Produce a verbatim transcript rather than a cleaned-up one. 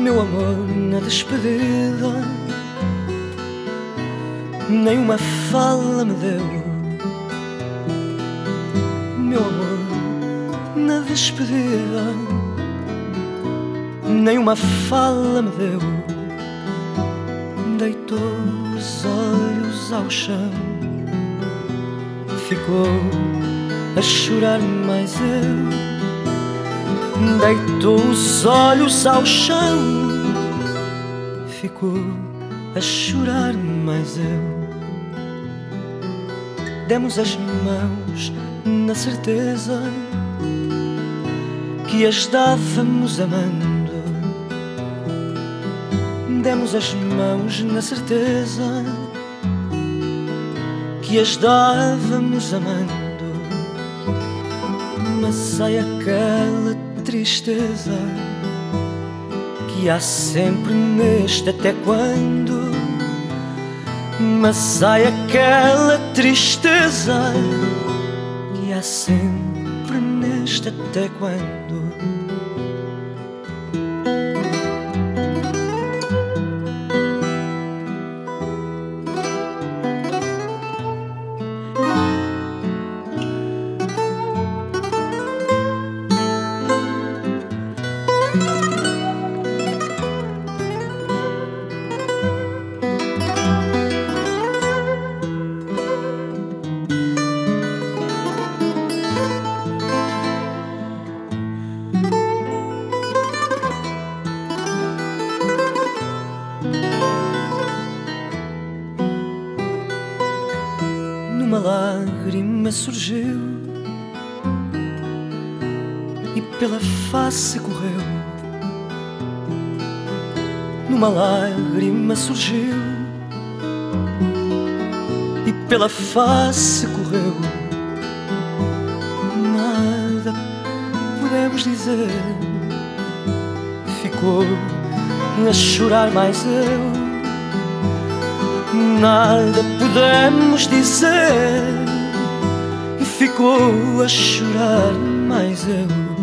Meu amor, na despedida nem uma fala me deu. Meu amor, na despedida nem uma fala me deu. Deitou os olhos ao chão, ficou a chorar mais eu. Deitou os olhos ao chão, ficou a chorar mais eu. Demos as mãos na certeza que as dávamos amando. Demos as mãos na certeza que as dávamos amando. Mas sai aquela tristeza que há sempre neste até quando. Mas sai aquela tristeza que há sempre neste até quando. Uma lágrima surgiu e pela face correu. Numa lágrima surgiu e pela face correu. Nada podemos dizer, ficou a chorar mais eu. Nada podemos dizer, ficou a chorar mais eu.